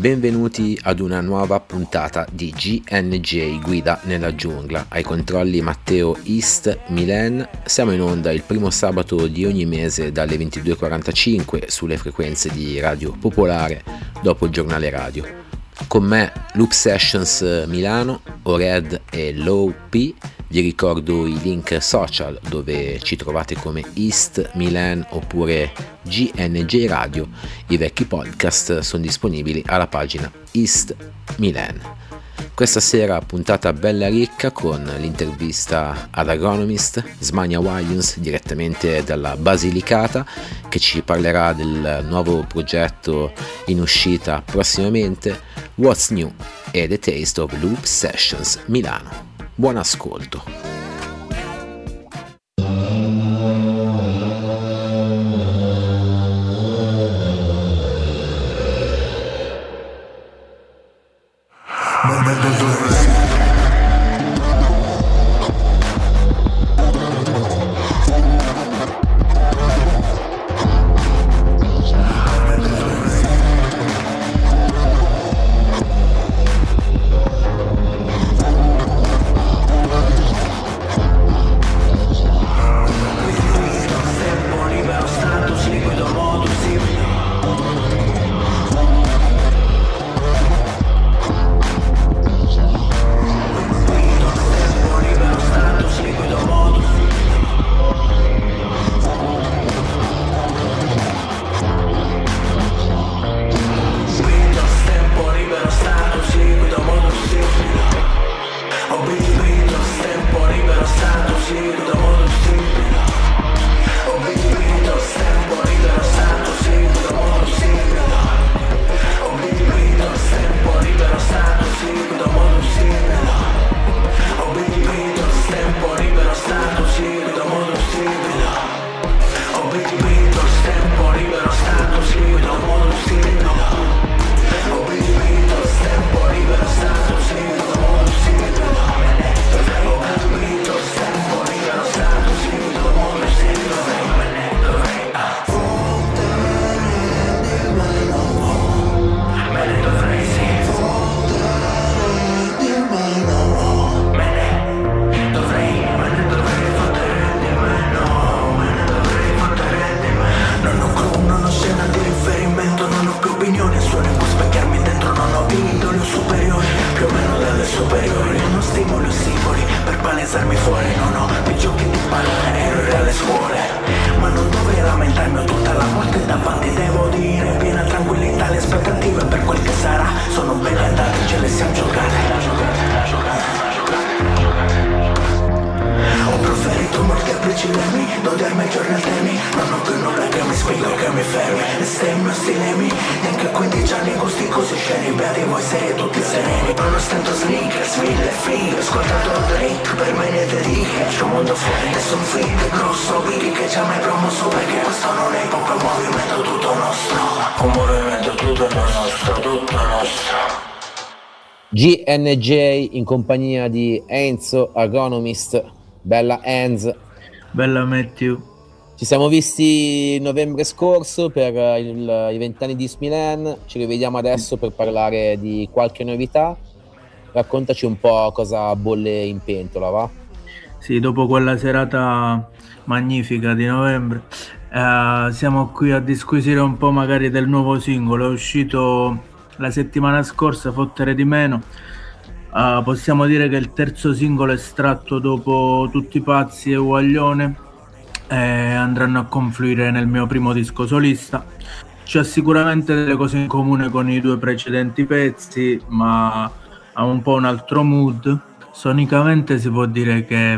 Benvenuti ad una nuova puntata di GNJ Guida nella giungla. Ai controlli Matteo East Milan. Siamo in onda il primo sabato di ogni mese dalle 22:45 sulle frequenze di Radio Popolare dopo il giornale radio. Con me Loop Sessions Milano, Ored e Low P. Vi ricordo i link social dove ci trovate come East Milan oppure GNJ Radio. I vecchi podcast sono disponibili alla pagina East Milan. Questa sera puntata bella ricca con l'intervista ad Agronomist, Smania Williams direttamente dalla Basilicata, che ci parlerà del nuovo progetto in uscita prossimamente, What's New e The Taste of Loop Sessions Milano. Buon ascolto. GNJ in compagnia di Enzo Agronomist. Bella Enz. Bella Matthew. Ci siamo visti novembre scorso per i 20 anni di East Milan. Ci rivediamo adesso per parlare di qualche novità. Raccontaci un po' cosa bolle in pentola, va? Sì, dopo quella serata magnifica di novembre siamo qui a disquisire un po' magari del nuovo singolo. È uscito la settimana scorsa, Fottere di meno. Possiamo dire che il terzo singolo estratto dopo Tutti pazzi e Guaglione andranno a confluire nel mio primo disco solista. C'è sicuramente delle cose in comune con i due precedenti pezzi, ma ha un po' un altro mood. Sonicamente si può dire che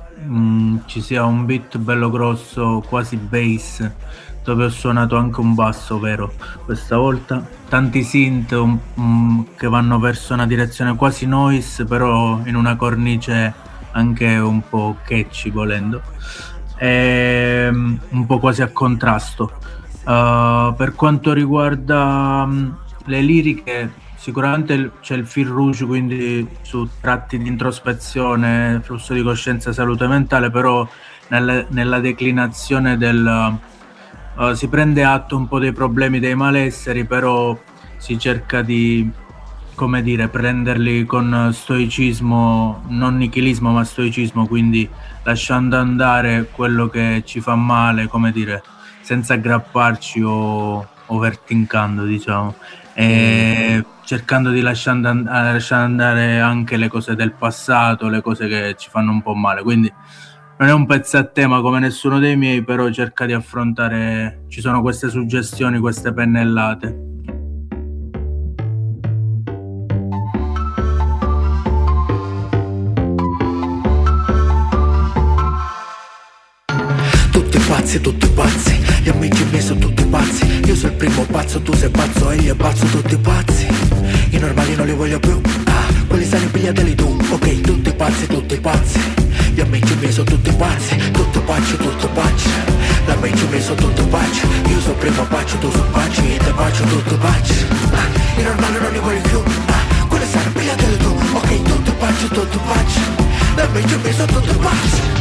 ci sia un beat bello grosso, quasi bass, dove ho suonato anche un basso vero questa volta, tanti synth che vanno verso una direzione quasi noise, però in una cornice anche un po' catchy volendo, e un po' quasi a contrasto. Per quanto riguarda le liriche, sicuramente c'è il fil rouge, quindi su tratti di introspezione, flusso di coscienza, salute mentale, però nella declinazione si prende atto un po' dei problemi, dei malesseri, però si cerca di, come dire, prenderli con stoicismo, non nichilismo ma stoicismo, quindi lasciando andare quello che ci fa male, come dire, senza aggrapparci o overthinkando, diciamo, e cercando di lasciare andare anche le cose del passato, le cose che ci fanno un po' male. Quindi non è un pezzo a tema come nessuno dei miei, però cerca di affrontare, ci sono queste suggestioni, queste pennellate. Tutti pazzi, gli amici miei sono tutti pazzi. Io sono il primo pazzo, tu sei pazzo, egli è pazzo, tutti pazzi. I normali non li voglio più, quelli stanno pigliateli tu. Ok, tutti pazzi, gli amici miei sono tutti pazzi. Tutto paccio, gli amici miei sono tutti pacci. Io sono il primo paccio, tu sei pacci, e te paccio, tutti pacci. I normali non li voglio più, quelli stanno pigliateli tu. Ok, tutti pacci, gli amici miei sono tutti pazzi.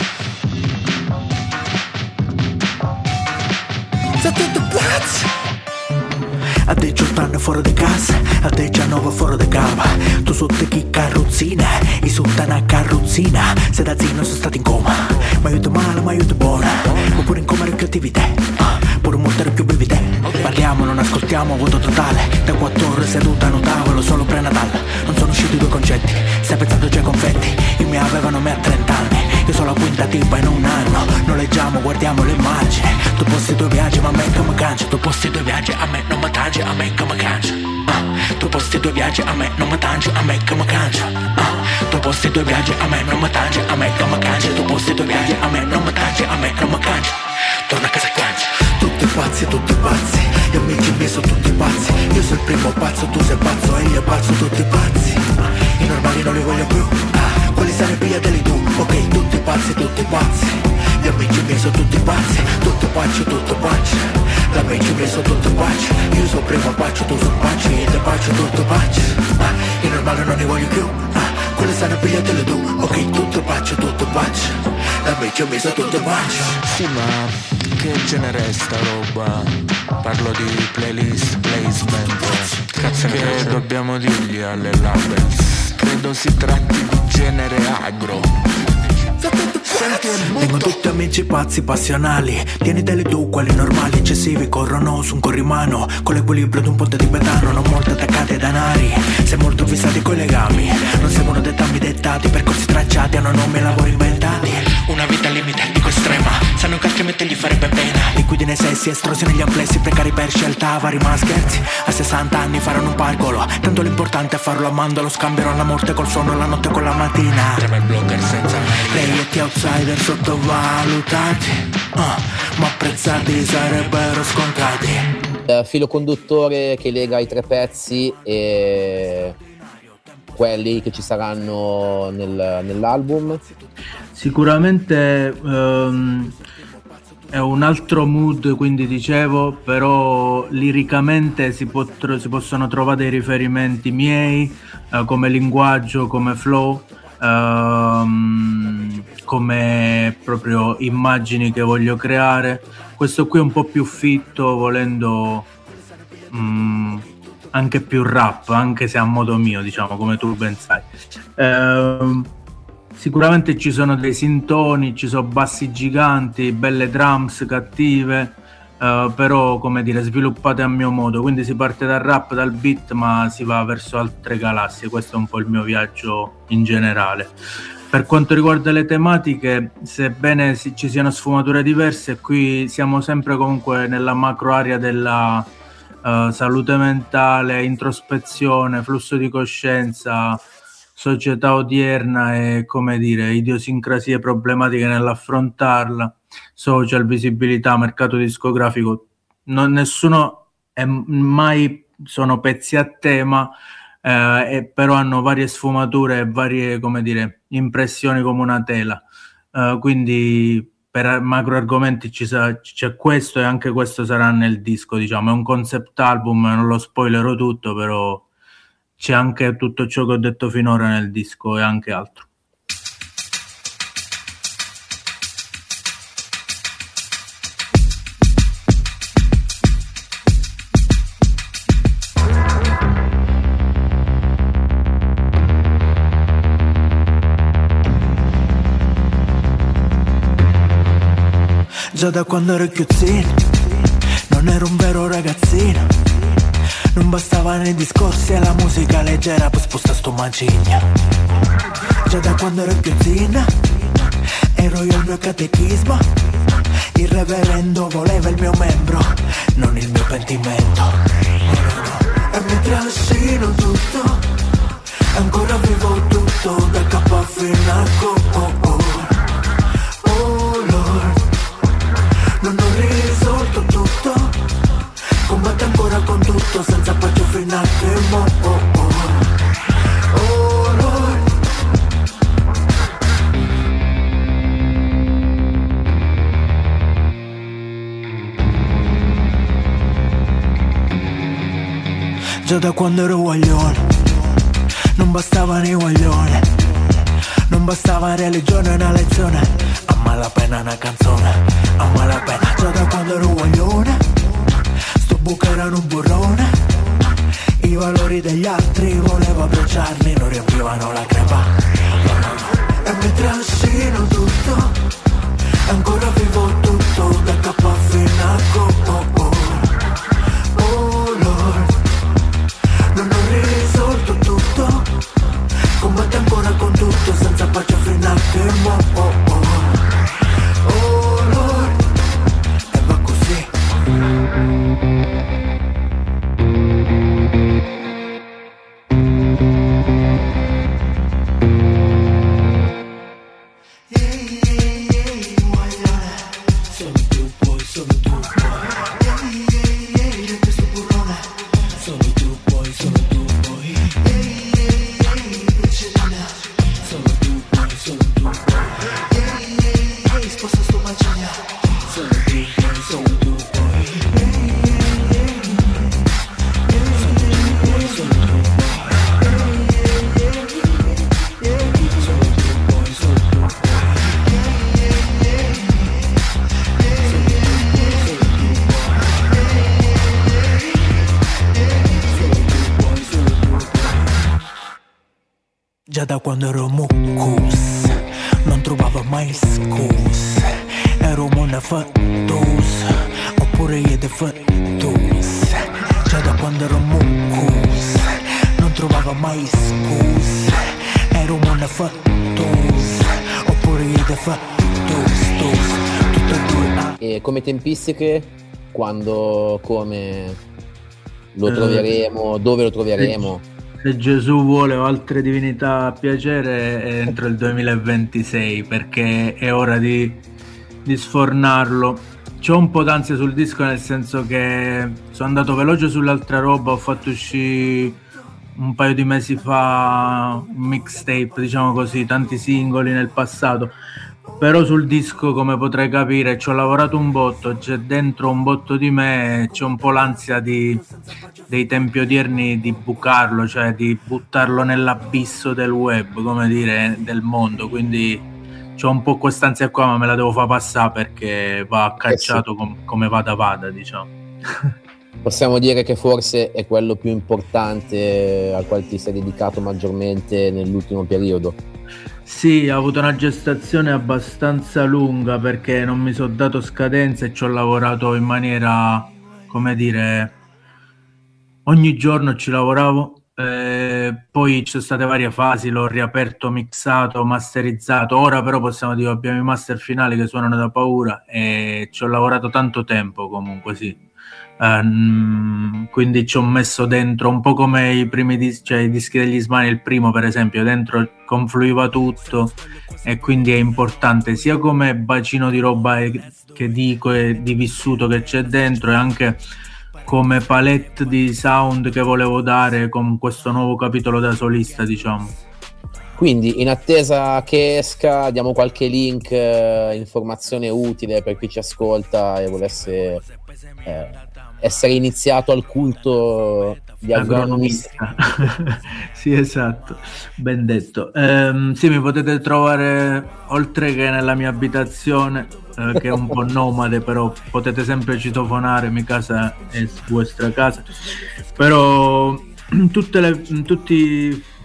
A 18 anni fuori di casa, a 19 fuori di cava. Tu sotto chi carrozzina, i sotto una carrozzina. Se da zino sono stati in coma, ma io ti male, ma io ti buona. Ma pure in coma recreatività, pure mortare più bevite. Parliamo, non ascoltiamo, voto totale. Da 4 ore seduta a un tavolo, solo prenatale. Non sono usciti due concetti, stai pensando già ai confetti. I miei avevano me a 30 anni, io sono la quinta tipa in un anno. Noleggiamo, guardiamo le immagini. Tu posti i tuoi viaggi, ma a me che mi cangia. Tu posti i tuoi viaggi, a me non mi tangi, a me che mi cangia. Tu posti i tuoi viaggi, a me non mi tangi, a me che mi cangia. Tu posti i tuoi viaggi, a me non mi tangi, a me che mi cangia. Tu posti i tuoi viaggi, a me non mi tangi, a me non mi cangia. Torna a casa e cangia. Tutti pazzi, gli amici miei sono tutti pazzi. Io sono il primo pazzo, tu sei pazzo, egli è pazzo, tutti pazzi. I normali non li voglio più, quelli stanno pigliateli tu. Ok, tutti pazzi, gli amici miei sono tutti pazzi. Tutto paccio, gli amici miei sono tutti pacci. Io sono primo paccio, tu sei pacci, e te paccio, tutto pacci. I normali non li voglio più, quelli stanno pigliateli tu. Ok, tutto paccio, gli amici miei sono tutti pacci. Sì, ma che genere è sta roba? Parlo di playlist, placement. Cazzo che dobbiamo dirgli alle labels? Credo si tratti di genere agro. Tengo tutti amici pazzi passionali. Tieniteli tu, quelli normali, eccessivi. Corrono su un corrimano, con l'equilibrio di un ponte tibetano. Non molto attaccati ai danari, sei molto fissati coi legami. Non seguono dettami dettati, percorsi tracciati. Hanno nomi e lavori inventati. Una vita al limite, dico estrema. Sanno che altrimenti gli farebbe pena. Liquidi nei sessi, estrosi negli amplessi. Precari per scelta, vari ma scherzi. A 60 anni faranno un parcolo, tanto l'importante è farlo amando. Lo scambierò la morte col sonno, la notte con la mattina. Trema il blogger senza Reietti outsider sottovalutati, ma apprezzati sarebbero scontati. Filo conduttore che lega i tre pezzi e quelli che ci saranno nell'album? Sicuramente è un altro mood, quindi dicevo, però liricamente si possono trovare dei riferimenti miei, come linguaggio, come flow, come proprio immagini che voglio creare. Questo qui è un po' più fitto, volendo anche più rap, anche se a modo mio, diciamo, come tu ben sai. Sicuramente ci sono dei sintoni, ci sono bassi giganti, belle drums cattive, però, come dire, sviluppate a mio modo. Quindi si parte dal rap, dal beat, ma si va verso altre galassie. Questo è un po' il mio viaggio in generale. Per quanto riguarda le tematiche, sebbene ci siano sfumature diverse, qui siamo sempre comunque nella macro area della salute mentale, introspezione, flusso di coscienza, società odierna e, come dire, idiosincrasie problematiche nell'affrontarla, social, visibilità, mercato discografico. Nessuno è mai, sono pezzi a tema, però hanno varie sfumature e varie, come dire, impressioni come una tela. Quindi per macro argomenti c'è questo, e anche questo sarà nel disco, diciamo. È un concept album, non lo spoilerò tutto, però c'è anche tutto ciò che ho detto finora nel disco e anche altro. Già da quando ero chiuzzino, non ero un vero ragazzino. Non bastavano i discorsi e la musica leggera per spostare sto macigno. Già da quando ero chiuzzino, ero io il mio catechismo. Il reverendo voleva il mio membro, non il mio pentimento. E mi trascino tutto, ancora vivo tutto, da capo fino a co. Oh Lord, non ho risolto tutto, combatto ancora con tutto, senza pace fino a che mo. Oh Lord. Già da quando ero guaglione, non bastavano i guaglioni, non bastava religione una lezione, a malapena una canzone, a malapena. Già da quando ero guaglione, sto buco era un burrone, i valori degli altri volevo abbracciarli, non riempivano la crepa. E mi trascino tutto, ancora vivo tutto, da capo fino a co. Oh Lord, non ho risolto tutto, combatto ancora con tutto, senza pace fino a che mo. Oh Lord, e va così. Già da quando ero mucus, non trovavo mai scuse, ero una fattus, oppure io de fattus. Già da quando ero mucus, non trovavo mai scuse, ero una fattus, oppure io de fattus, tutte e due. E come tempistiche, quando, come lo troveremo, dove lo troveremo? Se Gesù vuole o altre divinità a piacere, è entro il 2026, perché è ora di sfornarlo. C'ho un po' d'ansia sul disco, nel senso che sono andato veloce sull'altra roba, ho fatto uscire un paio di mesi fa un mixtape, diciamo così, tanti singoli nel passato, però sul disco, come potrai capire, ci ho lavorato un botto, c'è dentro un botto di me, c'è un po' l'ansia dei tempi odierni di bucarlo, cioè di buttarlo nell'abisso del web, come dire, del mondo, quindi c'ho un po' quest'ansia qua, ma me la devo far passare perché va cacciato come vada, diciamo. Possiamo dire che forse è quello più importante al quale ti sei dedicato maggiormente nell'ultimo periodo. Sì, ho avuto una gestazione abbastanza lunga perché non mi sono dato scadenza e ci ho lavorato in maniera, come dire, ogni giorno ci lavoravo, poi ci sono state varie fasi, l'ho riaperto, mixato, masterizzato. Ora però possiamo dire abbiamo i master finali che suonano da paura e ci ho lavorato tanto tempo comunque, sì. Quindi ci ho messo dentro un po' come i primi dischi, cioè i dischi degli Smani, il primo per esempio, dentro confluiva tutto e quindi è importante sia come bacino di roba che dico e di vissuto che c'è dentro, e anche come palette di sound che volevo dare con questo nuovo capitolo da solista, diciamo. Quindi in attesa che esca diamo qualche link, informazione utile per chi ci ascolta e volesse essere iniziato al culto di agronomista. Sì, esatto, ben detto. Sì, mi potete trovare oltre che nella mia abitazione, che è un po' nomade, però potete sempre citofonare, mia casa è vostra casa, però tutti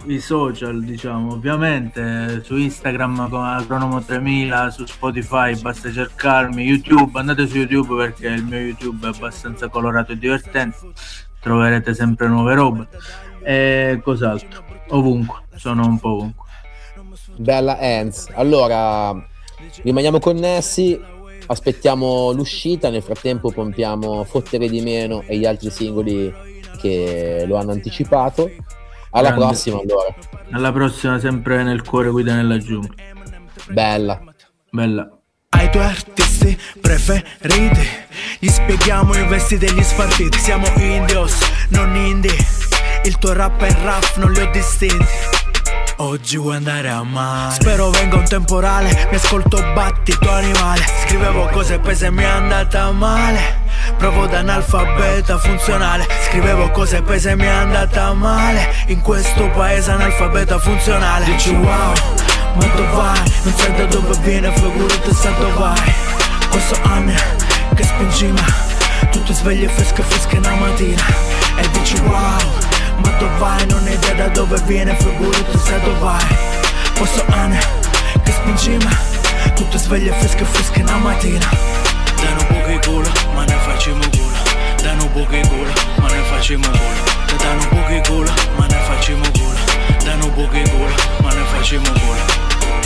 i social, diciamo, ovviamente su Instagram con Agronomo 3000, su Spotify basta cercarmi, YouTube, andate su YouTube perché il mio YouTube è abbastanza colorato e divertente, troverete sempre nuove robe. E cos'altro? Ovunque, sono un po' ovunque. Bella Hans. Allora, rimaniamo connessi, aspettiamo l'uscita, nel frattempo pompiamo Fottere di Meno e gli altri singoli che lo hanno anticipato. Alla Grande. prossima allora. Alla prossima, sempre nel cuore guida nella giungla. Bella. Ai tuoi artisti preferiti gli spieghiamo i vestiti e gli sfartiti. Siamo indios, non indie. Il tuo rap e il rap non li ho distinti. Oggi vuoi andare a mare, spero venga un temporale. Mi ascolto battito animale. Scrivevo cose pese e mi è andata male. Provo da analfabeta funzionale. Scrivevo cose pese e mi è andata male. In questo paese analfabeta funzionale. Dici wow, ma dove vai? Non sai da dove viene, figurati se dove vai. Questo anno che spingi ma tu ti svegli fresca una mattina e dici wow, ma dove vai? Non hai idea da dove viene, figurati se dove vai. Questo anno che spingi ma tu ti svegli fresca una mattina. Dai un po' che culo, ma ne facciamo culo. Dai un po' che culo, ma ne facciamo culo. Dai un po' che culo, ma ne facciamo culo. Dai un po' che culo, ma ne facciamo culo.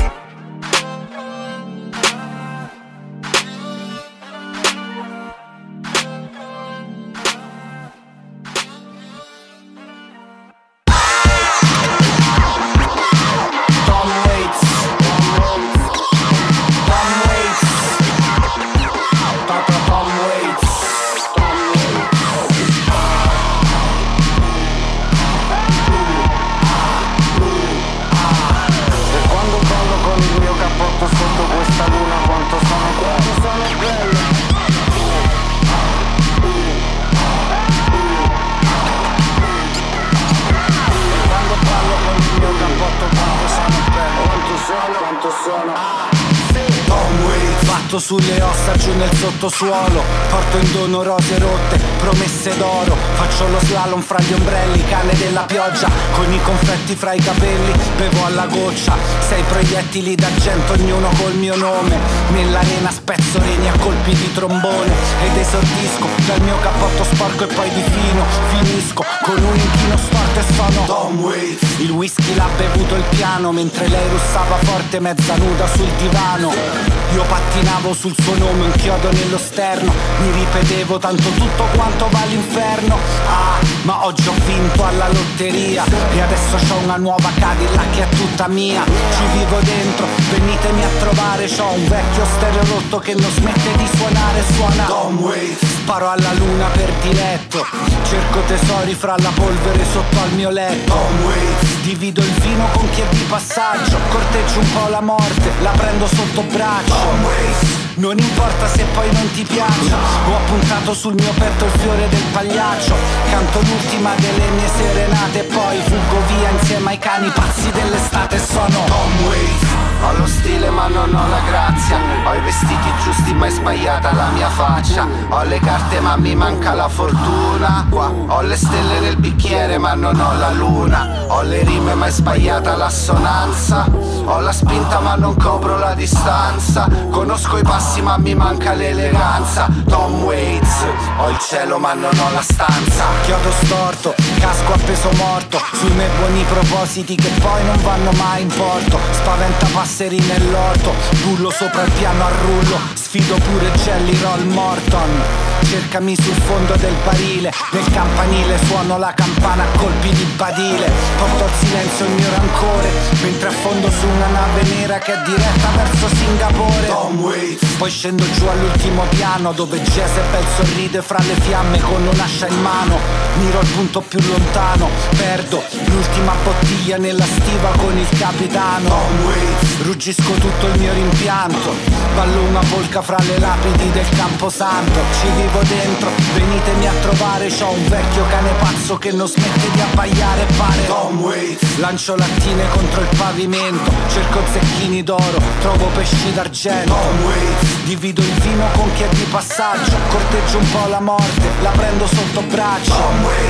Sulle ossa giù nel sottosuolo, porto in dono rose rotte, promesse d'oro. Faccio lo slalom fra gli ombrelli, cane della pioggia, con i confetti fra i capelli, bevo alla goccia. 6 proiettili d'argento, ognuno col mio nome. Nell'arena spezzo reni a colpi di trombone ed esordisco dal mio cappotto sporco e poi di fino finisco con un inchino storto e sono Tom Waits. Il whisky l'ha bevuto il piano mentre lei russava forte mezza nuda sul divano. Io pattinavo sul suo nome, un chiodo nello sterno. Mi ripetevo tanto tutto quanto va all'inferno. Ah, ma oggi ho vinto alla lotteria e adesso c'ho una nuova Cadillac che è tutta mia. Ci vivo dentro, venitemi a trovare. C'ho un vecchio stereo rotto che non smette di suonare. Suona Tom Waits. Sparo alla luna per diletto, cerco tesori fra la polvere sotto al mio letto. Tom Waits. Divido il vino con chi è di passaggio, corteggio un po' la morte, la prendo sotto braccio. Tom Waits. Non importa se poi non ti piace, ho appuntato sul mio petto il fiore del pagliaccio. Canto l'ultima delle mie serenate e poi fuggo via insieme ai cani pazzi dell'estate. Sono Tom Waits. Ho lo stile ma non ho la grazia, ho i vestiti giusti ma è sbagliata la mia faccia. Ho le carte ma mi manca la fortuna. Qua ho le stelle nel bicchiere ma non ho la luna. Ho le rime ma è sbagliata l'assonanza. Ho la spinta ma non copro la distanza. Conosco i passi ma mi manca l'eleganza. Tom Waits. Ho il cielo ma non ho la stanza. Chiodo storto, casco appeso morto sui miei buoni propositi che poi non vanno mai in porto. Spaventa passeri nell'orto, rullo sopra il piano a rullo. Sfido pure Jelly Roll Morton. Cercami sul fondo del barile, nel campanile suono la campana a colpi di badile. Porto al silenzio il mio rancore mentre affondo su una nave nera che è diretta verso Singapore. Tom Waits. Poi scendo giù all'ultimo piano dove Jezebel sorride fra le fiamme con un'ascia in mano. Miro il punto più lontano, perdo l'ultima bottiglia nella stiva con il capitano. Tom Waits. Ruggisco tutto il mio rimpianto, ballo una polca fra le lapidi del Camposanto. Ci vivo dentro, venitemi a trovare. C'ho un vecchio cane pazzo che non smette di abbaiare. Pare Tom Waits. Lancio lattine contro il pavimento, cerco zecchini d'oro, trovo pesci d'argento. Tom Waits. Divido il vino con chi è di passaggio, corteggio un po' la morte, la prendo sotto braccio. Tom Waits.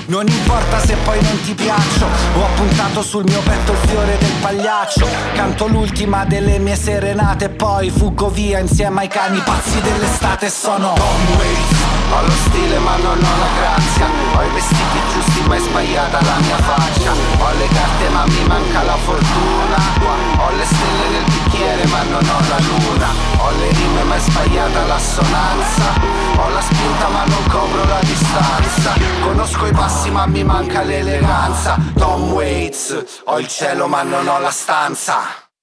Non importa se poi non ti piaccio, ho appuntato sul mio petto il fiore del pagliaccio. Canto l'ultima delle mie serenate e poi fuggo via insieme ai cani pazzi dell'estate. Sono Tom Waits, ho lo stile ma non ho la grazia. Ho i vestiti giusti ma è sbagliata la mia faccia. Ho le carte ma mi manca la fortuna. Ho le stelle nel bicchiere ma non ho la luna. Ho le rime ma è sbagliata l'assonanza. Ho la spinta ma non copro la distanza. Conosco i passi ma mi manca l'eleganza. Tom Waits, ho il cielo ma non ho la stanza.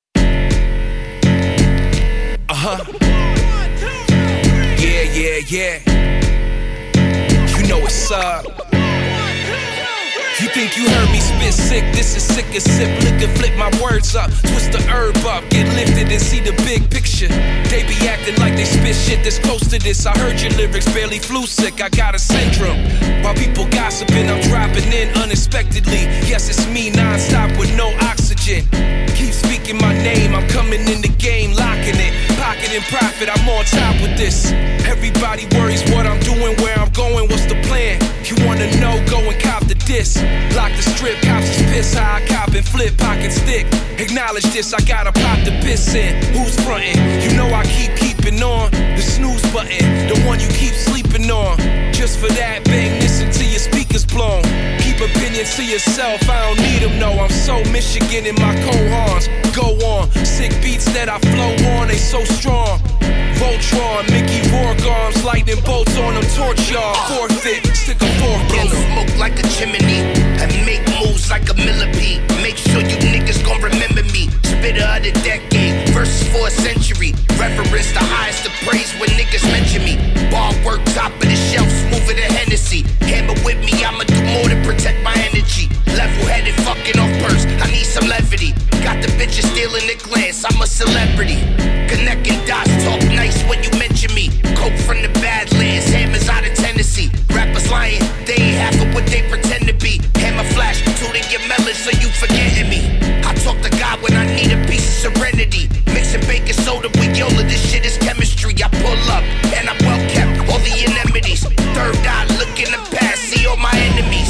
Yeah. You know what's up. You think you heard me spit sick? This is sick as sip. Lick and flip my words up. Twist the herb up. Get lifted and see the big picture. They be acting like they spit shit that's close to this. I heard your lyrics barely flew sick. I got a syndrome. While people gossiping, I'm dropping in unexpectedly. Yes, it's me non-stop with no oxygen. Keep speaking my name. I'm coming in the game, locking it. Pocket and profit, I'm on top with this. Everybody worries what I'm doing, where I'm going, what's the plan? You wanna know, go and cop the disc. Lock the strip, cops is pissed how I cop and flip, pocket stick. Acknowledge this, I gotta pop the piss in. Who's frontin'? You know I keeping on. The snooze button, the one you keep sleeping on. Just for that, bang this until your speakers blown. Keep opinions to yourself, I don't need them, no. I'm so Michigan in my cohorns. Go on, sick beats that I flow on, they so strong. Voltron, Mickey Rourke arms, lightning bolts on them, torch y'all. Forfeit, stick a fork in them. Smoke like a chimney and make moves like a millipede. Make sure you niggas gon' remember me. Spitter of the decade, verses for a century. Reverence the highest of praise when niggas mention me. Bar work, top of the shelf, smoother than Hennessy. Hammer with me, I'ma do more to protect my energy. Level-headed, fucking off purse, I need some levity. Got the bitches stealing the glance, I'm a celebrity. Connecting dots, talk nice when you mention me. Coke from the Badlands, hammers out of Tennessee. Rappers lying, they ain't half of what they pretend to be. Hammer flash, tooting your melon so you forgetting me. I talk to God when I need a piece of serenity. Mixing baking soda with Yola, this shit is chemistry. I pull up, and I'm well kept, all the anemones. Third eye, look in the past, see all my enemies.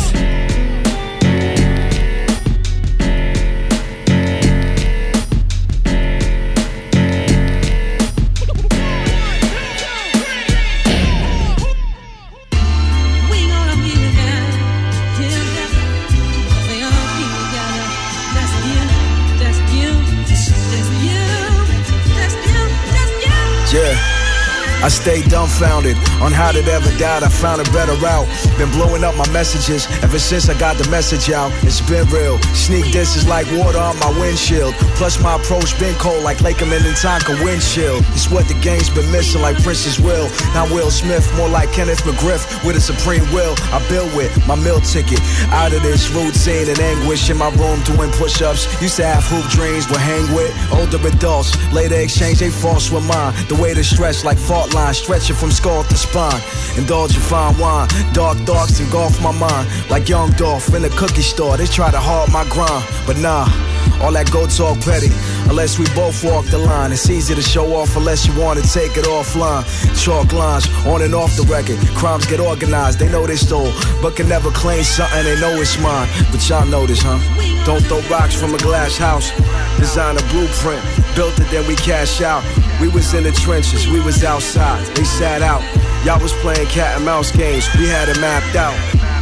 I stayed dumbfounded on how it ever died. I found a better route. Been blowing up my messages ever since I got the message out. It's been real. Sneak disses like water on my windshield. Plus my approach been cold like Lakeman and Tonka windshield. It's what the game's been missing like Prince's Will. Now Will Smith, more like Kenneth McGriff with a supreme will. I built with my meal ticket. Out of this routine and anguish in my room doing push-ups. Used to have hoop dreams would hang with older adults. Later exchange they false with mine. The way to stretch like fault line, stretching from skull to spine. Indulge in fine wine, dark thoughts engulf my mind. Like young Dolph in a cookie store, they try to hard my grind. But nah, all that go talk petty. Unless we both walk the line, it's easy to show off unless you want to take it offline. Chalk lines, on and off the record. Crimes get organized, they know they stole, but can never claim something they know it's mine. But y'all know this, huh? Don't throw rocks from a glass house. Design a blueprint, built it, then we cash out. We was in the trenches, we was outside, they sat out. Y'all was playing cat and mouse games, we had it mapped out.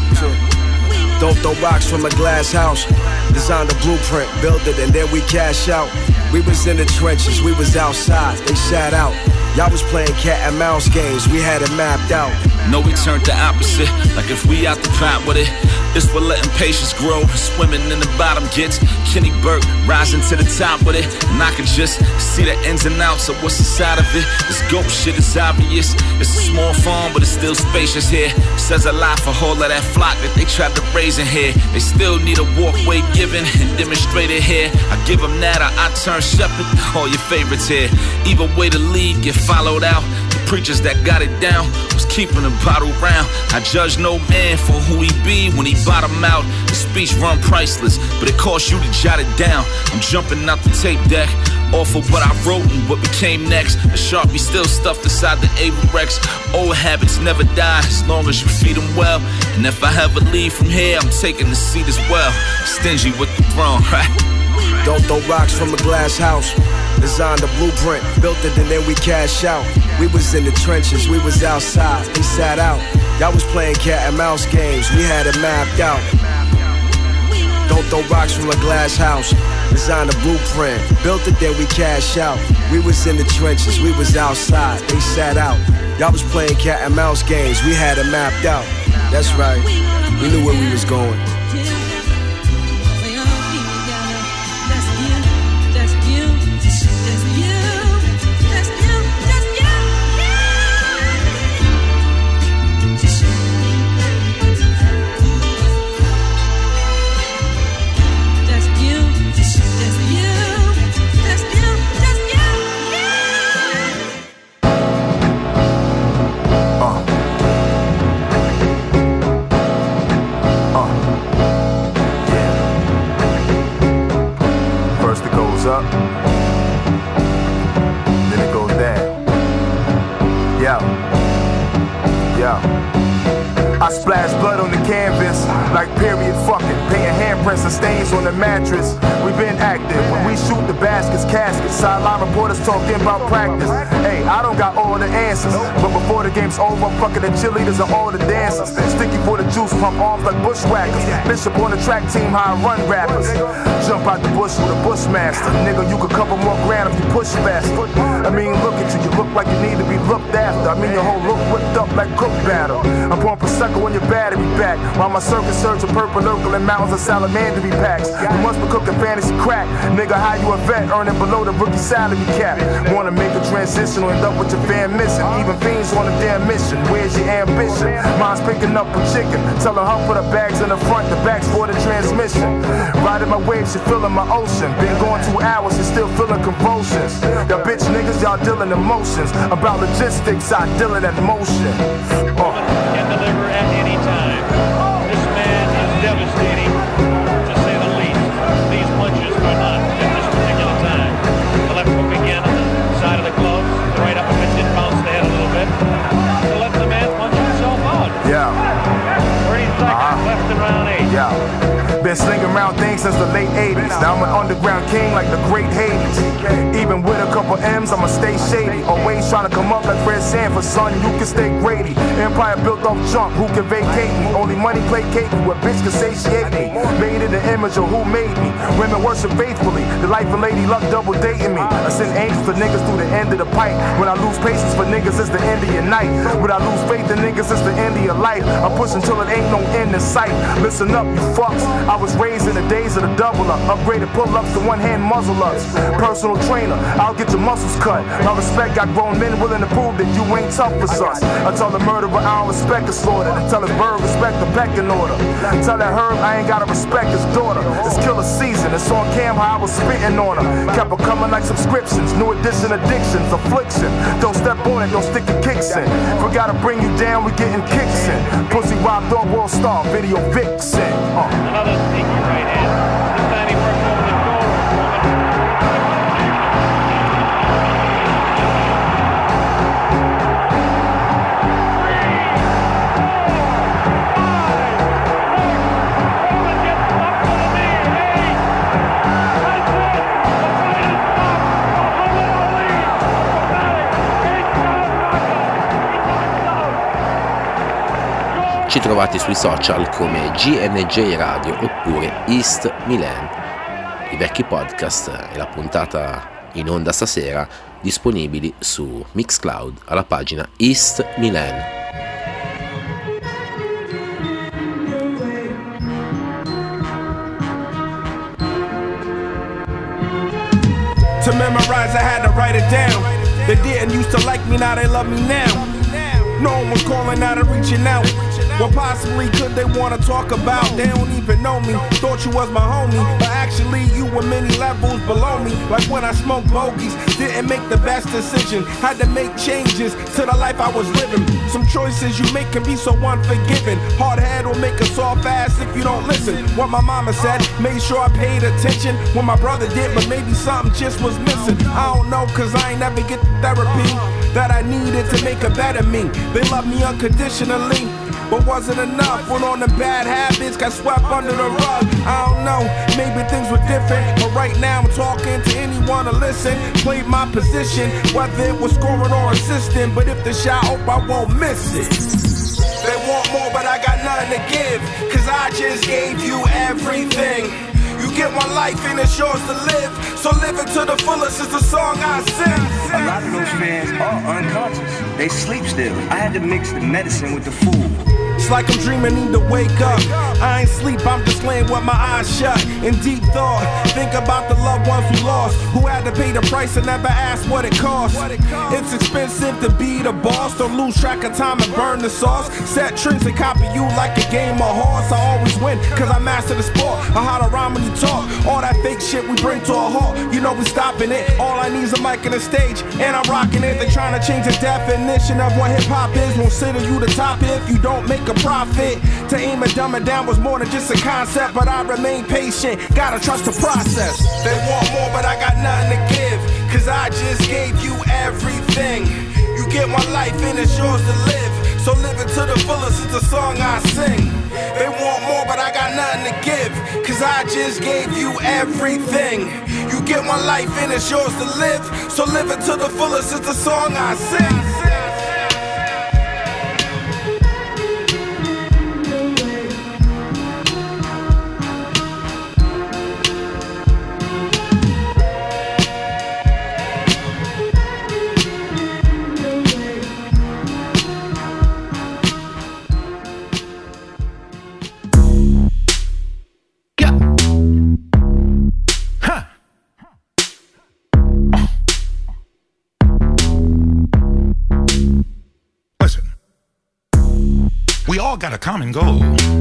Don't throw rocks from a glass house. Design the blueprint, build it, and then we cash out. We was in the trenches, we was outside, they sat out. Y'all was playing cat and mouse games, we had it mapped out. No, we turned the opposite, like if we out the pot with it. It's what letting patience grow, swimming in the bottom gets. Kenny Burke rising to the top with it, and I can just see the ins and outs of what's inside of it. This goat shit is obvious. It's a small farm, but it's still spacious here. Says a lot for all of that flock that they tried to raise in here. They still need a walkway given and demonstrated here. I give them that, I turn shepherd, all your favorites here. Either way the lead get followed out. The preachers that got it down was keeping the bottle round. I judge no man for who he be when he bottom out. The speech run priceless, but it costs you to jot it down. I'm jumping out the tape deck, off of what I wrote and what became next. A Sharpie still stuffed inside the Averex. Old habits never die as long as you feed them well. And if I ever leave from here, I'm taking the seat as well. Stingy with the throne, right? Don't throw rocks from a glass house. Designed a blueprint, built it and then we cash out. We was in the trenches, we was outside, we sat out. Y'all was playing cat and mouse games, we had it mapped out. Don't throw rocks from a glass house. Designed a blueprint, built it then we cash out. We was in the trenches, we was outside, they sat out. Y'all was playing cat and mouse games, we had it mapped out. That's right, we knew where we was going. Up, then it goes down. Yo. I splash blood on the canvas like period fucking. Painting handprints and stains on the mattress. We been active when we shoot the baskets, caskets. Sideline reporters talking about practice. Hey, I don't got all the answers, but before the game's over, I'm fucking the cheerleaders and all the dancers. Sticky for the juice, pump arms like bushwhackers. Bishop on the track team, how I run rappers. Jump out the bush with a bushmaster. Nigga, you could cover more ground if you push faster. I mean, look at you, you look like you need to be looked after. I mean, your whole look whipped up like cook batter. I'm pouring Prosecco on your battery back, while my circus surge with purple local and mountains of salamander packs. You must be cooking fantasy crack. Nigga, how you a vet earning below the rookie salary cap? Wanna make a transition or end up with your fan missing. Even fiends on a damn mission. Where's your ambition? Mine's picking up a chicken. Tell her put her bags in the front, the back's for the transmission. Riding my waves, she feeling my ocean. Been going 2 hours, she still feeling convulsions. Y'all bitch niggas, y'all dealing emotions. About logistics, I deal in that motion. Can deliver at any time. This man is devastating, to say the least. These punches are not at this particular time. The left hook again on the side of the gloves. The right uppercut did bounce the head a little bit. To let the man punch himself out. Yeah. 30 seconds left in round 8. Yeah. Been slinging around things since the late 80s. Now I'm an underground king like the great Hades. Even with a couple M's, I'ma stay shady. Always trying to come up like Fred Sanford, son, you can stay Grady. Empire built off junk, who can vacate me? Only money placate me, what bitch can satiate me? Made in the image of who made me. Women worship faithfully, the life of Lady Luck double dating me. I send angels to niggas through the end of the pipe. When I lose patience for niggas, it's the end of your night. When I lose faith in niggas, it's the end of your life. I push until it ain't no end in sight. Listen up, you fucks. I was raised in the days of the double up. Upgraded pull-ups to one-hand muzzle-ups. Personal trainer, I'll get your muscles cut. My respect got grown men willing to prove that you ain't tough as us. I tell the murderer I don't respect his slaughter. Tell his bird respect the pecking order. Tell that herb I ain't gotta respect his daughter. It's killer season, it's on cam how I was spitting on her. Kept her coming like subscriptions. New edition addictions, affliction. Don't step on it, don't stick your kicks in. If we gotta bring you down, we getting kicks in. Pussy robbed on World Star, video vixen. Another sneaky right hand. This time he works over the shoulder. Ci trovate sui social come GNJ Radio oppure East Milan. I vecchi podcast e la puntata in onda stasera disponibili su Mixcloud alla pagina East Milan. To memorize, I had to write it down. They didn't used to like me, now they love me now. No one was calling out and reaching out. What possibly could they wanna talk about? They don't even know me. Thought you was my homie, but actually you were many levels below me. Like when I smoked bogeys, didn't make the best decision. Had to make changes to the life I was living. Some choices you make can be so unforgiving. Hard head will make a soft ass if you don't listen. What my mama said, made sure I paid attention. What my brother did, but maybe something just was missing. I don't know, cause I ain't never get the therapy that I needed to make a better me. They love me unconditionally, but wasn't enough. Went on the bad habits, got swept under the rug. I don't know, maybe things were different, but right now I'm talking to anyone to listen. Played my position, whether it was scoring or assisting. But if the shot open, I won't miss it. They want more, but I got nothing to give, cause I just gave you everything. You get one life and it's yours to live, so live it to the fullest is the song I sing. A lot of those fans are unconscious. They sleep still. I had to mix the medicine with the food. It's like I'm dreaming, need to wake up. I ain't sleep, I'm just laying with my eyes shut. In deep thought, think about the loved ones we lost, who had to pay the price and never asked what it cost. It's expensive to be the boss. Don't lose track of time and burn the sauce. Set trends and copy you like a game of horse. I always win, cause I master the sport. I how to rhyme when you talk. All that fake shit we bring to a halt. You know we stopping it. All I need is a mic and a stage, and I'm rocking it. They trying to change the definition of what hip-hop is. Won't consider you the top if you don't make a profit. To aim and dumb it down was more than just a concept, but I remain patient, gotta trust the process. They want more, but I got nothing to give, cause I just gave you everything. You get one life and it's yours to live, so live it to the fullest is the song I sing. They want more, but I got nothing to give, cause I just gave you everything. You get one life and it's yours to live, so live it to the fullest is the song I sing. We all got a common goal.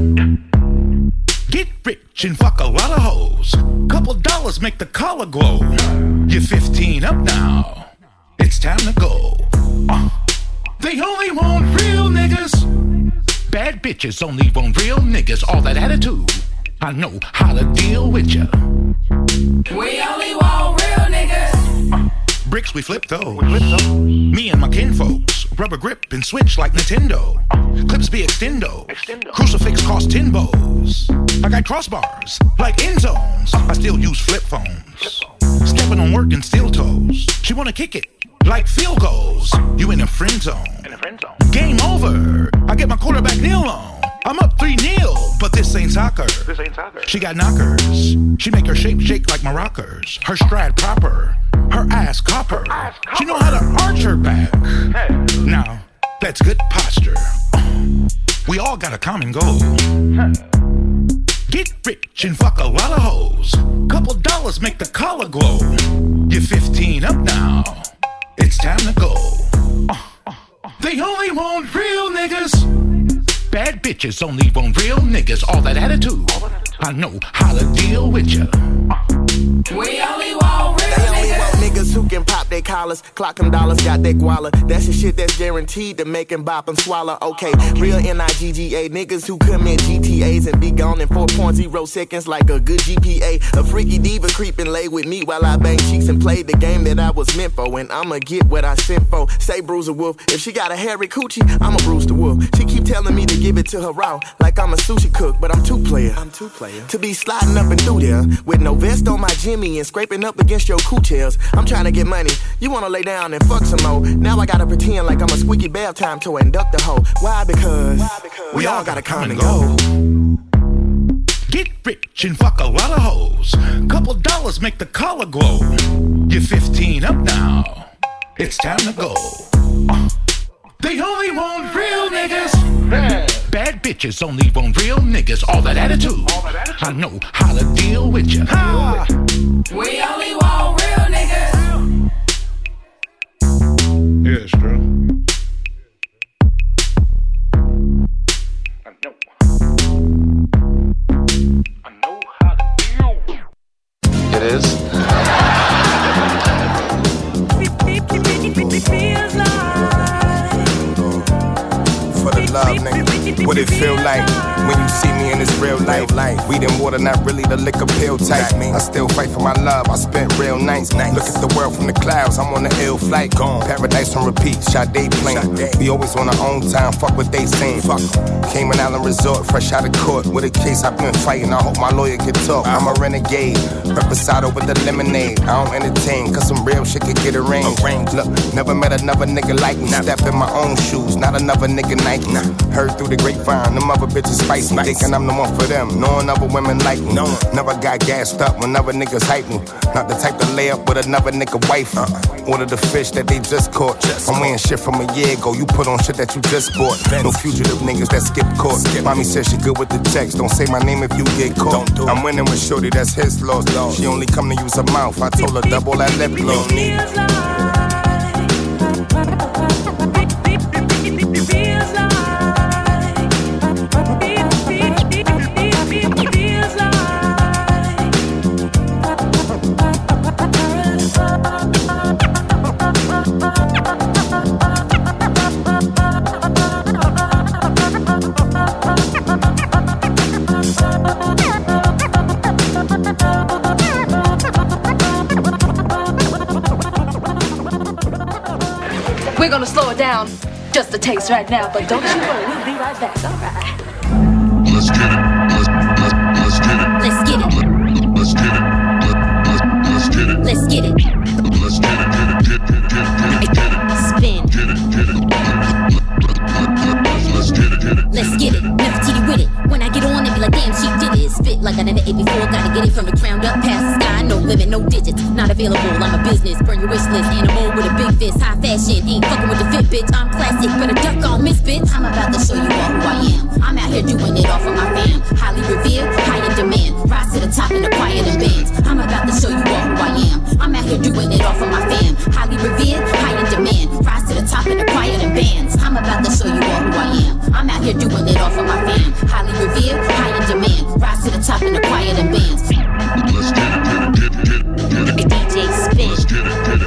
Get rich and fuck a lot of hoes. Couple dollars make the collar glow. You're 15 up now. It's time to go. They only want real niggas. Bad bitches only want real niggas. All that attitude, I know how to deal with ya. We only want real niggas. Bricks we flip those. Me and my kinfolks rubber grip and switch like Nintendo. Clips be extendo. Crucifix cost 10 bows. I got crossbars like end zones. I still use flip phones. Stepping on work and steel toes. She wanna kick it like field goals. You in a friend zone. Game over. I get my quarterback kneel on. I'm up 3-0, but this ain't soccer. She got knockers. She make her shape shake like maracas. Her stride proper. Her ass copper. She know how to arch her back. Now, that's good posture. We all got a common goal. Get rich and fuck a lot of hoes. Couple dollars make the collar glow. You're 15 up now. It's time to go. They only want real niggas. Bad bitches only want real niggas. All that attitude, I know how to deal with ya. We only want real they only want niggas who can pop their collars, clock them dollars, got that guala. That's the shit that's guaranteed to make them bop and swallow. Okay, real N-I-G-G-A, niggas who commit GTAs and be gone in 4.0 seconds like a good GPA. A freaky diva creeping lay with me while I bang cheeks and play the game that I was meant for. And I'ma get what I sent for. Say Bruiser Wolf, if she got a hairy coochie, I'ma bruise the wolf. She keep telling me to give it to her raw, like I'm a sushi cook, but I'm two player. To be sliding up and through there with no vest on my Jimmy and scraping up against your coochills. I'm trying to get money. You wanna lay down and fuck some more. Now I gotta pretend like I'm a squeaky bell time to induct a hoe. Why? Because we all gotta come and go. Get rich and fuck a lot of hoes. Couple dollars make the collar glow. You're 15 up now. It's time to go. They only want real niggas. Bad bitches only want real niggas. All that attitude, I know how to deal with ya. We only want real niggas. Yeah, it's true. what it feel like when you see me in this real life. Weed and water, not really the liquor pill type. I still fight for my love, I spent real nights. Look at the world from the clouds, I'm on the ill flight. Paradise on repeat, Sade plane. We always on our own time, fuck what they saying. Cayman Island Resort, fresh out of court. With a case I've been fighting, I hope my lawyer can talk. I'm a renegade, reposado with the lemonade. I don't entertain, cause some real shit could get arranged. Look, never met another nigga like me. Step in my own shoes, not another nigga Nike. Heard through the grapevine, them other bitches spicy. Thinking I'm the one for them, knowing other women like me. Never got gassed up when other niggas hype me. Not the type to lay up with another nigga wife. Order the fish that they just caught. I'm wearing shit from a year ago, you put on shit that you just bought. No fugitive niggas that skip court. Mommy said she good with the checks, don't say my name if you get caught. I'm winning with shorty, that's his loss. She only come to use her mouth, I told her double that lip gloss. We're gonna slow it down just a taste right now, but don't you worry, we'll be right back, alright? Let's get it. Let's get it. Let's get it. Let's get it. Let's get it. Let's get it. Let's get it. Get it. Spin. Get it. Let's get it. Let's get it. Never titty with it. When I get on, it be like, damn, she did it. Spit like I never ate before. Gotta get it from the ground up, past the sky. No limit, no digits. Not available. I'm a business. Burn your wish list. Animal with a big fist. High fashion. Ain't fucking with the fit, bitch. I'm classic. Better duck on miss, bitch. I'm about to show you all who I am. I'm out here doing it all for my fam. Highly revered, high in demand. Rise to the top and acquire the bands. I'm about to show you all who I am. I'm out here doing it all for my fam. Highly revered, high in demand. Rise to the top and acquire the bands. I'm about to show you all who I am. I'm out here doing it all for my fam. Highly revered, high in demand. Rise to the top and acquire the bands. Let's get it. DJ Spin. Let's get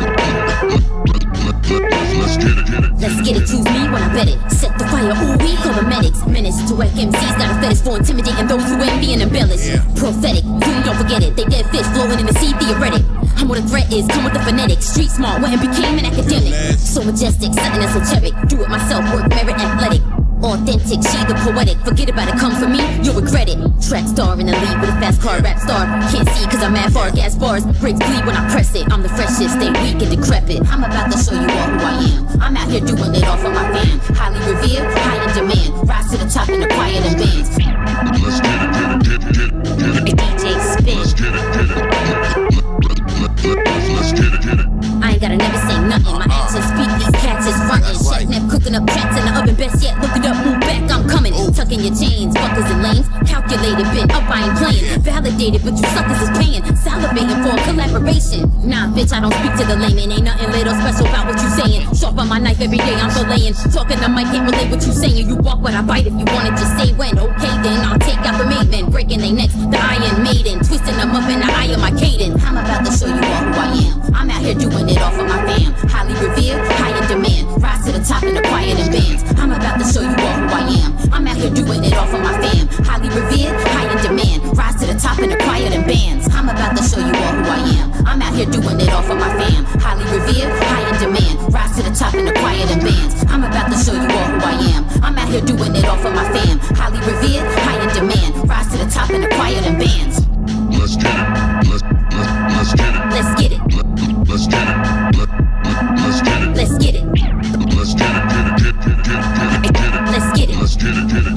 it. Let's get it, choose me when I bet it. Set the fire, ooh, we call the medics. Menace to whack MCs, got a fetish for intimidating those who ain't being embellished. Prophetic, you don't forget it. They dead fish flowing in the sea, theoretic. I'm what a threat is, come with the phonetics. Street smart, went and became an academic. So majestic, something esoteric. Do it myself, work, merit, athletic. Authentic, she the poetic. Forget about it, come for me, you'll regret it. Track star in the lead with a fast car, rap star. Can't see cause I'm mad far, gas bars. Breaks bleed when I press it. I'm the freshest, stay weak and decrepit. I'm about to show you all who I am. I'm out here doing it all for my fam. Highly revered, high in demand. Rise to the top and acquire the bands. Let's get it. DJ Spin. Let's get it. Let's get it. I ain't gotta never say nothing. My actions speak, these cats is frontin'. Chef Neff cooking up tracks in the oven. Best yet, look it up, move back, I'm coming. Tucking your chains, buckles and lanes. Calculated, been up, I ain't playing. Validated, but you suckers is paying. Salivating for a collaboration. Nah, bitch, I don't speak to the layman. Ain't nothing little special about what you saying. Sharp on my knife every day, I'm filleting. Talking to Mike, can't relate what you saying. You walk, but I bite if you wanted to say when. Okay, then I'll take out the maven. Breaking their necks, the Iron Maiden. Twisting them up in the eye of my cadence. I'm about to show you all who I am. I'm out here doing it all for my fam. Highly revered, high in demand. Rise to the top and acquire the bands. I'm about to show you all who I am. I'm out here doing it all for my fam. Highly revered, high in demand. Rise to the top and acquire the bands. I'm about to show you all who I am. I'm out here doing it all for my fam. Highly revered, high in demand. Rise to the top and acquire the bands. I'm about to show you all who I am. I'm out here doing it all for my fam. Highly revered, high in demand. Rise to the top and acquire the bands. Let's get it. Let's get it. Let's get it. Let's get it. Let's get it. Let's get it. Let's get it. Let's get it. Let's get it.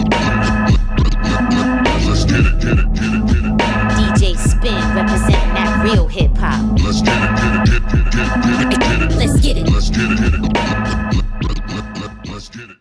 Let's get it. DJ Spin representing that real hip hop. Let's get it. Let's get it. Let's get it. Let's get it.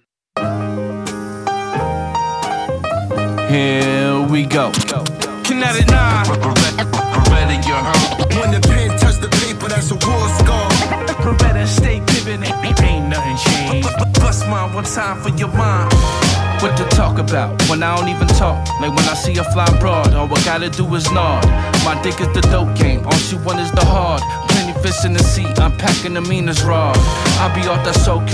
Here we go. Kinetic 9. Ready, you heard. When the pen touch the paper, that's a war scar. Better stay pivoting, ain't nothing changed. Bust mine one time for your mind. What to talk about when I don't even talk? Like when I see a fly broad, all I gotta do is nod. My dick is the dope game, all she want is the hard. Plenty fish in the sea, I'm packing the meanest rod. I be off that SoCo, throw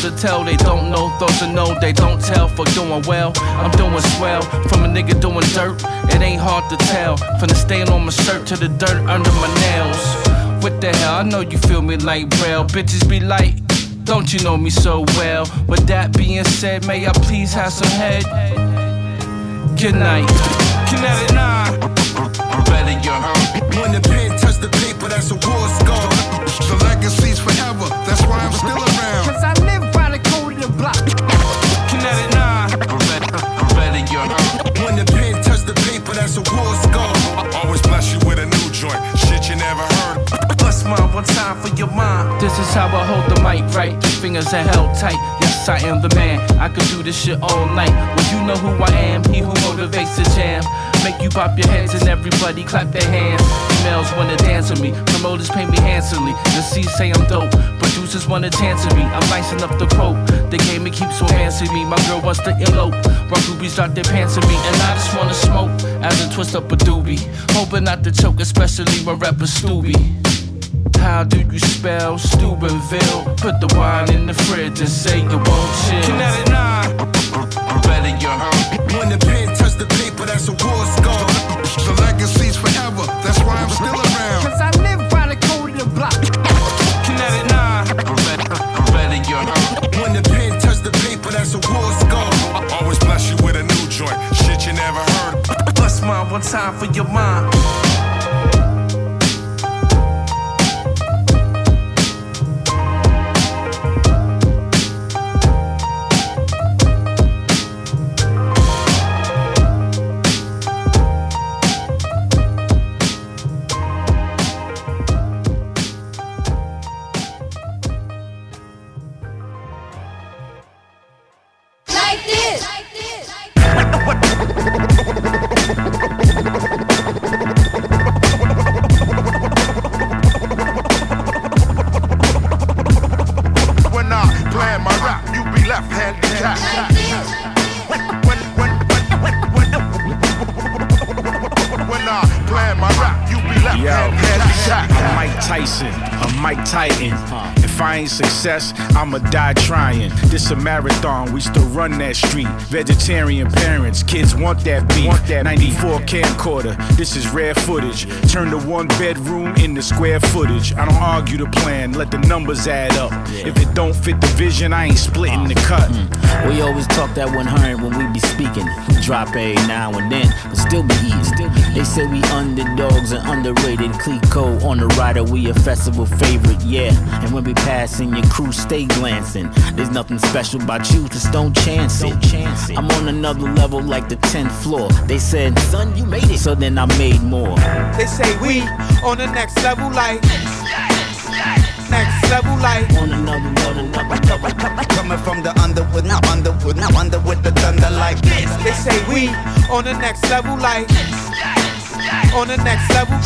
to tell, they don't know. Those who know, they don't tell. For doing well, I'm doing swell. From a nigga doing dirt, it ain't hard to tell. From the stain on my shirt to the dirt under my nails. What the hell, I know you feel me like Braille. Bitches be like, don't you know me so well? With that being said, may I please have some head? Good night. Kinetic 9. Better you heard. When the pen touch the paper, that's a war scar. The legacy's forever, that's why I'm still around. Cause I live by the code of the block. Kinetic 9. Better you heard. When the pen touch the paper, that's a war scar. Always bless you with a new joint, shit you never heard. Bust mine one time for your mind. This is how I hold the mic, right? 3 fingers are held tight. Yes, I am the man. I could do this shit all night. Well, you know who I am. He who motivates the jam. Make you pop your heads and everybody clap their hands. Females wanna dance with me. Promoters pay me handsomely. The C's say I'm dope. Producers wanna chance with me. I'm nice enough to quote. The game it keeps romancing me. My girl wants to elope. Rock groupies drop their pants at me. And I just wanna smoke as I twist up a doobie. Hoping not to choke, especially when rapper Stubby. How do you spell Steubenville? Put the wine in the fridge and say you won't chill. Kinetic 9. Better you heard. When the pen touch the paper, that's a war scar. The legacy's forever, that's why I'm still around. Cause I live by the code of the block. Kinetic 9. Better you heard. When the pen touch the paper, that's a war scar. Always bless you with a new joint, shit you never heard. Bust mine one time for your mind. If I ain't success, I'ma die trying. This a marathon, we still run that street. Vegetarian parents, kids want that beef. 94 camcorder, this is rare footage. Turn the 1 bedroom into square footage. I don't argue the plan, let the numbers add up. If it don't fit the vision, I ain't splitting the cut. We always talk that 100 when we be speaking. We drop a now and then, but still be eating. They say we underdogs and underrated. Clico on the rider, we a festival favorite, yeah. And when we passing, your crew stay glancing. There's nothing special about you, just don't chance it. I'm on another level like the 10th floor. They said, son, you made it, so then I made more. They say we on the next level like next level like on another level. Coming from the underwood, now under with the thunder like this. They say we on the next level like on the next level.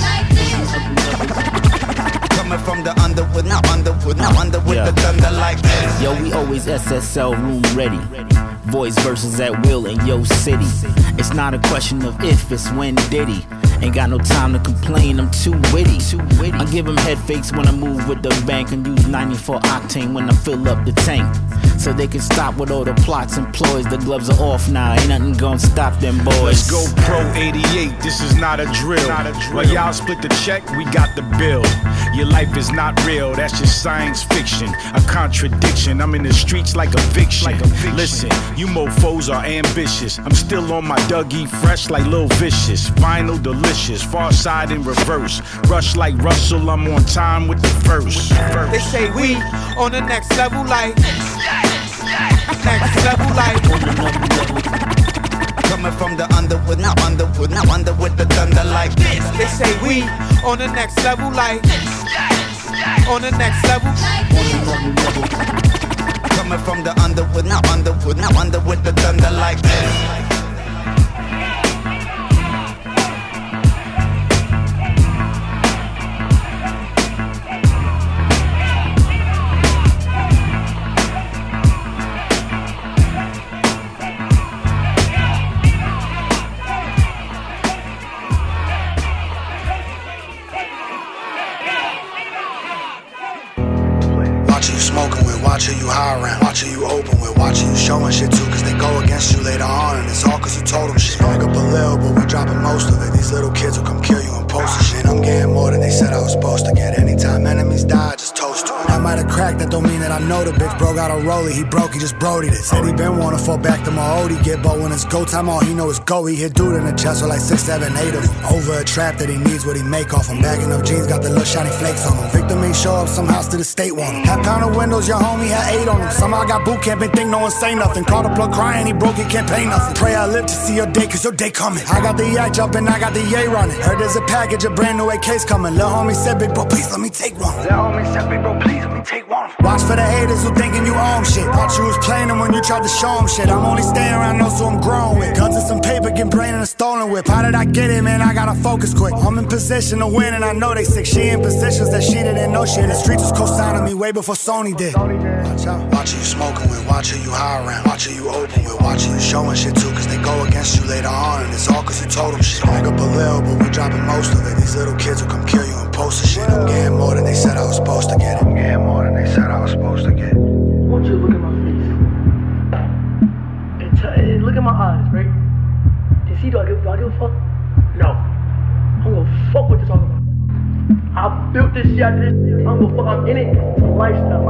Coming from the underwood, now under with the thunder like this. Yo, we always SSL room ready. Voice verses at will in your city. It's not a question of if, it's when Diddy. Ain't got no time to complain, I'm too witty. I give them head fakes when I move with the bank and use 94 octane when I fill up the tank. So they can stop with all the plots and ploys. The gloves are off now, ain't nothing gonna stop them boys. Let's go pro 88, this is not a drill. While y'all split the check, we got the bill. Your life is not real, that's just science fiction. A contradiction, I'm in the streets like a fiction. Listen, you mofos are ambitious. I'm still on my Dougie fresh like Lil Vicious. Vinyl delicious, far side in reverse. Rush like Russell, I'm on time with the verse. They say we on the next level like next level like coming from the underwood, now under with the thunder like this. They say we on the next level like on the next level. Coming from the underwood, now under with the thunder like this. Watch you smoking watching you high around, watching you open with, watching you showing shit too, cause they go against you later on, and it's all cause you told them shit. Back up a little, but we dropping most of it. These little kids will come kill you and post the shit. I'm getting more than they said I was supposed to get. Anytime enemies die, just toast to it. I might have cracked, that don't mean that I know the bitch. Bro got a rollie, he broke, he just brodied it. Said he been wanna fall back to my oldie get, but when it's go time, all he know is go. He hit dude in the chest with like 6, 7, 8 of them. Over a trap that he needs what he make off him. Bagging up jeans, got the little shiny flakes on him. Victim ain't show up, some house to the state want him. Half pound of windows, your homie had 8 on him. Somehow got boot camp and think no one say nothing. Called the plug crying, he broke, he can't pay nothing. Pray I live to see your day, cause your day coming. I got the yak jumping, I got the yay running. Heard there's a package, a brand new AK's coming. Lil' homie said, big bro, please let me take one. Lil' homie said, big bro, please let me take one. Watch for the haters who thinking you own shit. Thought you was playing them when you tried to show them shit. I'm only staying around those who I'm grown with. Guns and some paper, get brain in a stolen whip. How did I get it, man? I gotta focus quick. I'm in position to win and I know they sick. She in positions that she didn't know shit. The streets was co-signing me way before Sony did. Watch out. Watching you smoking with, watching you high around, watching you open with, watching you showing shit too, cause they go against you later on, and it's all cause you told them shit. Back up a little, but we dropping most of it. These little kids will come kill you and post the shit. I'm getting more than they said I was supposed to get. I'm getting more than they said I was supposed to get. I want you to look at my face and look at my eyes, right? You see, do I give a fuck? No. I'm gonna fuck what you're talking about. I built this shit out of this. I'm gonna fuck, I'm in it. It's a lifestyle.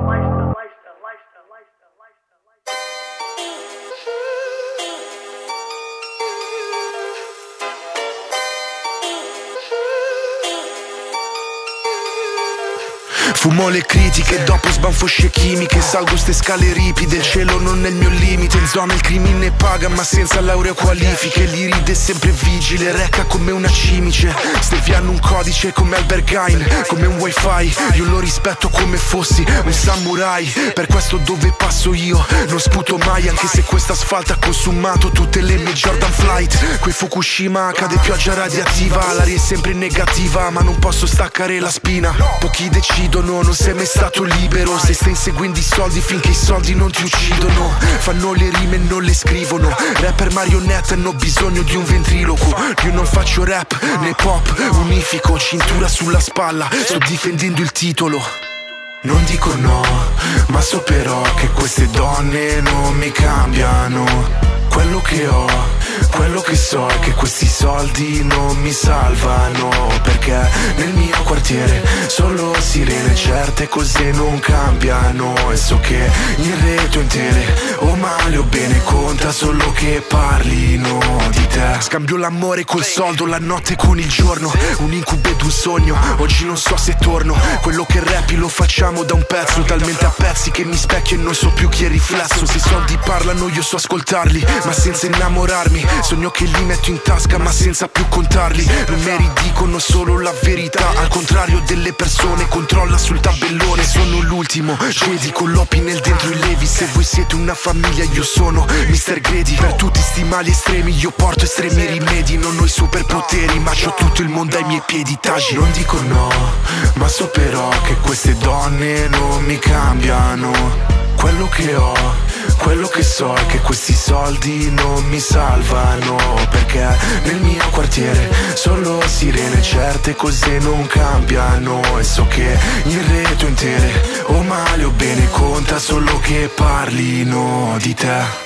Fumo le critiche, dopo sbanfo scie chimiche. Salgo ste scale ripide, il cielo non è il mio limite. In zona il crimine paga ma senza laurea qualifiche. L'iride è sempre vigile, recca come una cimice. Steviano un codice come Alberghain, come un wifi. Io lo rispetto come fossi un samurai. Per questo dove passo io non sputo mai, anche se quest'asfalto ha consumato tutte le mie Jordan Flight. Qui Fukushima cade pioggia radioattiva, l'aria è sempre negativa ma non posso staccare la spina. Pochi decidono, non sei mai stato libero. Se stai inseguendo i soldi finché i soldi non ti uccidono. Fanno le rime e non le scrivono. Rapper marionette hanno bisogno di un ventriloquo. Io non faccio rap né pop, unifico. Cintura sulla spalla, sto difendendo il titolo. Non dico no, ma so però che queste donne non mi cambiano. Quello che ho, quello che so è che questi soldi non mi salvano, perché nel mio quartiere solo sirene, certe cose non cambiano. E so che in rete intere, o male o bene, conta solo che parlino di te. Scambio l'amore col soldo, la notte con il giorno, un incubo ed un sogno. Oggi non so se torno, quello che rapi lo facciamo da un pezzo, talmente a pezzi che mi specchio e non so più chi è il riflesso. Se i soldi parlano io so ascoltarli, ma senza innamorarmi. Sogno che li metto in tasca ma senza più contarli. Numeri dicono solo la verità, al contrario delle persone. Controlla sul tabellone, sono l'ultimo Jedi con l'opi nel dentro i levi. Se voi siete una famiglia io sono Mr. Grady. Per tutti sti mali estremi io porto estremi rimedi. Non ho i superpoteri ma c'ho tutto il mondo ai miei piedi. Tagi. Non dico no, ma so però che queste donne non mi cambiano. Quello che ho, quello che so è che questi soldi non mi salvano, perché nel mio quartiere solo sirene, certe cose non cambiano. E so che in rete intere, o male o bene, conta solo che parlino di te.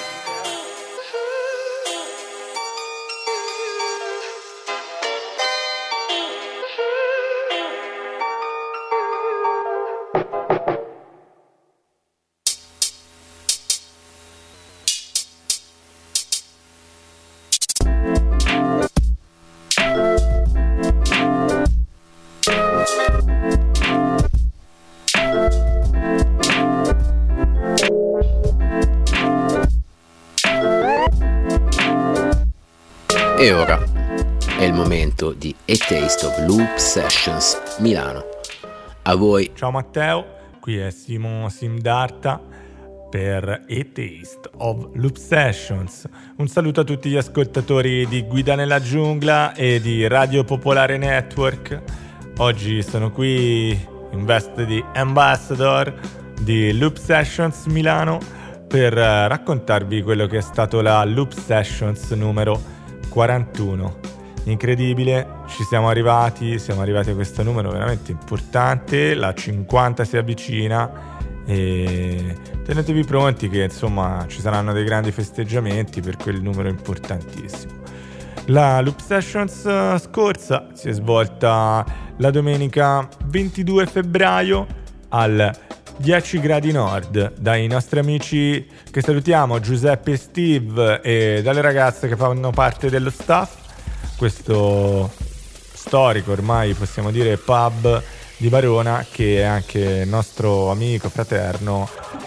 E ora è il momento di A Taste of Loop Sessions Milano. A voi. Ciao Matteo, qui è Simon Simdarta per A Taste of Loop Sessions. Un saluto a tutti gli ascoltatori di Guida nella Giungla e di Radio Popolare Network. Oggi sono qui in veste di ambassador di Loop Sessions Milano per raccontarvi quello che è stato la Loop Sessions numero 41. Incredibile, ci siamo arrivati a questo numero veramente importante, la 50 si avvicina e tenetevi pronti che insomma ci saranno dei grandi festeggiamenti per quel numero importantissimo. La Loop Sessions scorsa si è svolta la domenica 22 febbraio al 10 gradi nord dai nostri amici che salutiamo, Giuseppe e Steve, e dalle ragazze che fanno parte dello staff. Questo storico, ormai possiamo dire, pub di Verona, che è anche nostro amico fraterno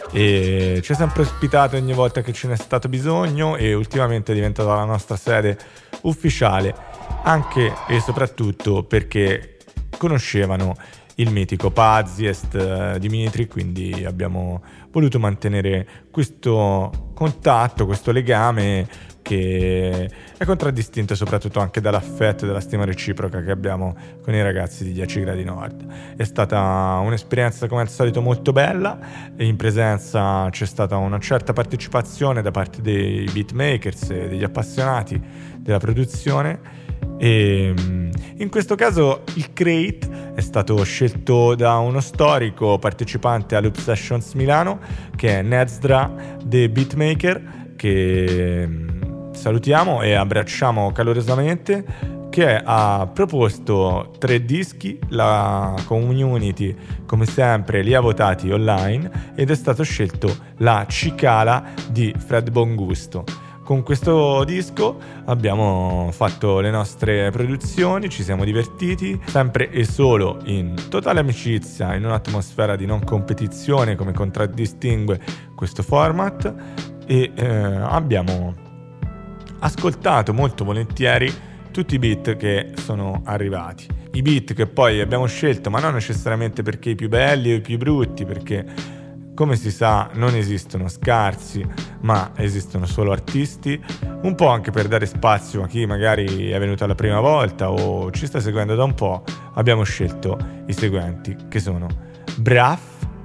e ci ha sempre ospitato ogni volta che ce n'è stato bisogno, e ultimamente è diventata la nostra sede ufficiale, anche e soprattutto perché conoscevano il mitico Paziest Dimitri, quindi abbiamo voluto mantenere questo contatto, questo legame che è contraddistinto soprattutto anche dall'affetto e dalla stima reciproca che abbiamo con i ragazzi di 10 gradi nord. È stata un'esperienza come al solito molto bella, e in presenza c'è stata una certa partecipazione da parte dei beatmakers e degli appassionati della produzione, e in questo caso il crate è stato scelto da uno storico partecipante a Loop Sessions Milano, che è Nezdra The Beatmaker, che salutiamo e abbracciamo calorosamente, che ha proposto 3 dischi. La community come sempre li ha votati online ed è stato scelto la Cicala di Fred Bongusto. Con questo disco abbiamo fatto le nostre produzioni, ci siamo divertiti, sempre e solo in totale amicizia, in un'atmosfera di non competizione come contraddistingue questo format, e abbiamo ascoltato molto volentieri tutti i beat che sono arrivati. I beat che poi abbiamo scelto, ma non necessariamente perché i più belli o i più brutti, perché come si sa non esistono scarsi, ma esistono solo artisti, un po' anche per dare spazio a chi magari è venuto la prima volta o ci sta seguendo da un po'. Abbiamo scelto i seguenti, che sono Braff,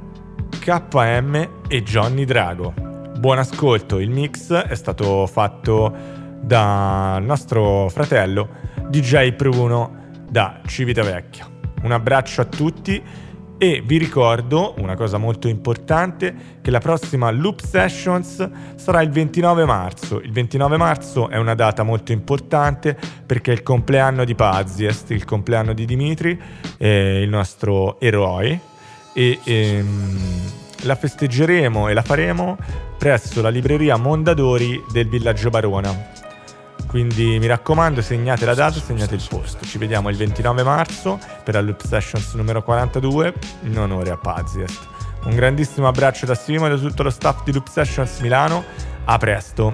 KM e Johnny Drago. Buon ascolto, il mix è stato fatto dal nostro fratello DJ Pruno da Civitavecchia. Un abbraccio a tutti. E vi ricordo una cosa molto importante, che la prossima Loop Sessions sarà il 29 marzo. Il 29 marzo è una data molto importante perché è il compleanno di Paziest, il compleanno di Dimitri, il nostro eroe, e la festeggeremo e la faremo presso la libreria Mondadori del villaggio Barona. Quindi mi raccomando, segnate la data, segnate il posto. Ci vediamo il 29 marzo per la Loop Sessions numero 42 in onore a Paziest. Un grandissimo abbraccio da Simo e da tutto lo staff di Loop Sessions Milano. A presto.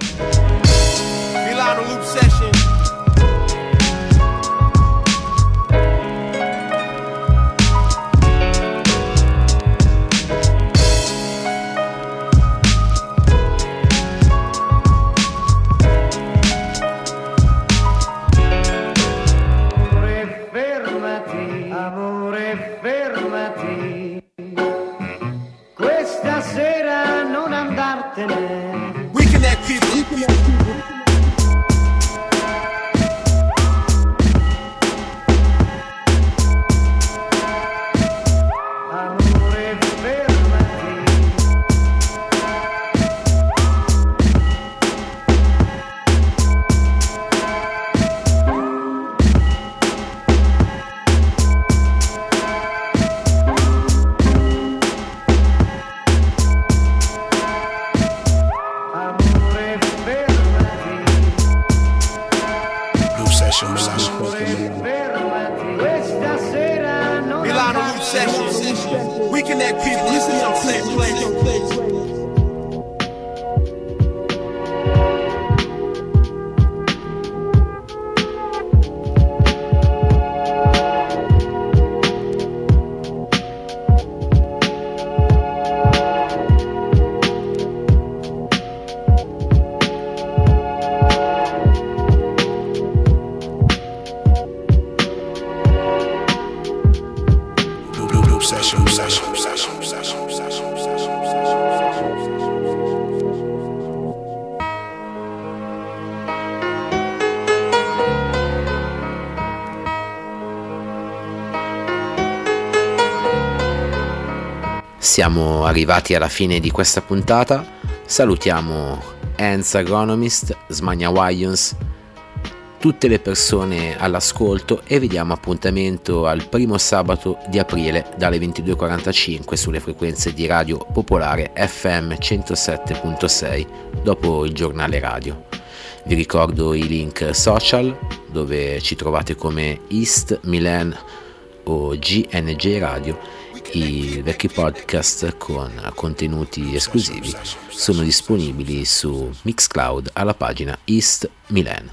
Milano Loop Session. Questa sera non andartene. We connect people. Amore, fermati. Siamo arrivati alla fine di questa puntata. Salutiamo Hans Agronomist, Smania Wions, tutte le persone all'ascolto e vi diamo appuntamento al primo sabato di aprile dalle 22.45 sulle frequenze di Radio Popolare FM 107.6 dopo il giornale radio. Vi ricordo i link social dove ci trovate come East Milan o GNJ Radio. I vecchi podcast con contenuti esclusivi sono disponibili su Mixcloud alla pagina East Milan.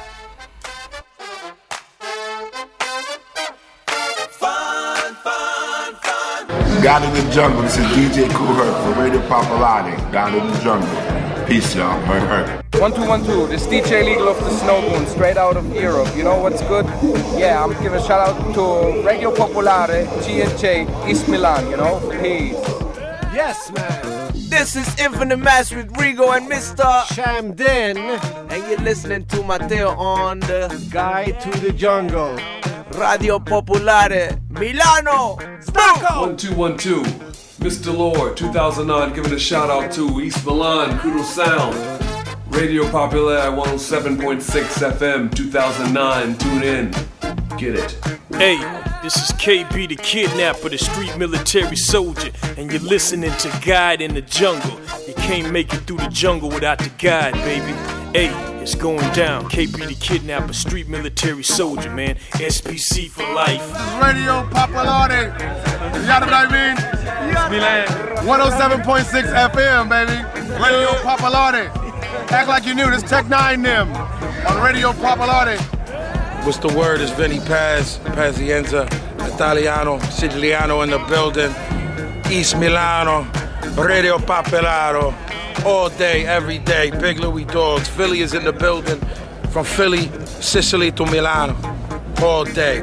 God in the Jungle, this is DJ Kool Herc for Radio Popolare. God in the Jungle. Peace, y'all. Herc. 1212, this DJ Legal of the Snow Moon, straight out of Europe. You know what's good? Yeah, I'm giving a shout out to Radio Popolare, G&J, East Milan, you know? Peace. Yes, man. This is Infinite Mass with Rigo and Mr. Shamden. And you're listening to Matteo on the Guide to the Jungle. Radio Popolare, Milano. Spacco! 1212, Mr. Lord, 2009, giving a shout out to East Milan, Kudo Sound. Radio Popolare 107.6 FM, 2009, tune in, get it. Hey, this is KB the Kidnapper, the street military soldier, and you're listening to Guide in the Jungle. You can't make it through the jungle without the guide, baby. Hey, it's going down. KB the Kidnapper, street military soldier, man. SPC for life. Radio Popolare. You got what I mean? Yes, Milan. 107.6 FM, baby. Radio Popolare. Act like you knew this Tech 9 them on Radio Popolare. What's the word? It's Vinny Paz, Pazienza, Italiano, Siciliano in the building. East Milano, Radio Popolare. All day, every day, Big Louie Dogs. Philly is in the building. From Philly, Sicily to Milano. All day.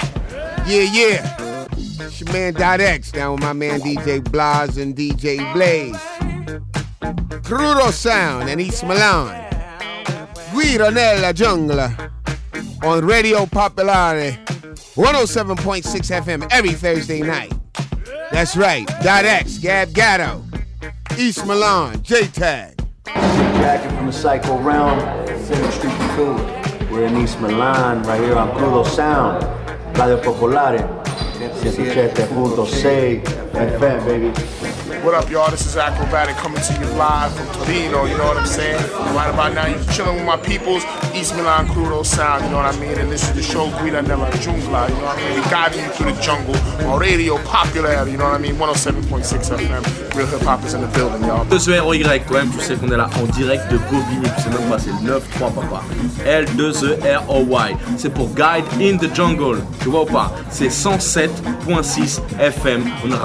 Yeah. It's your man .X down with my man DJ Blas and DJ Blaze. Crudo Sound and East Milan. Guida nella giungla on Radio Popolare 107.6 FM every Thursday night. That's right, .X, Gab Gatto, East Milan, J-Tag. Jacking from the Psycho Realm, 7th Street Cool. We're in East Milan, right here on Crudo Sound, Radio Popolare, 107.6 FM, baby. What up, y'all? This is Acrobatic coming to you live from Torino, you know what I'm saying? Right about now, you're chilling with my peoples, East Milan Crudo Sound, you know what I mean? And this is the show Guida nella Giungla, you know what I mean? We guiding you through the jungle on Radio Popolare, you know what I mean? 107.6 FM. Real hip hop is in the building, y'all. L2EROY, quand même, tu sais qu'on est là en direct de Bobigny, tu sais même pas, c'est 9-3 papa. L2EROY, c'est pour Guide in the Jungle, tu vois ou pas? C'est 107.6 FM.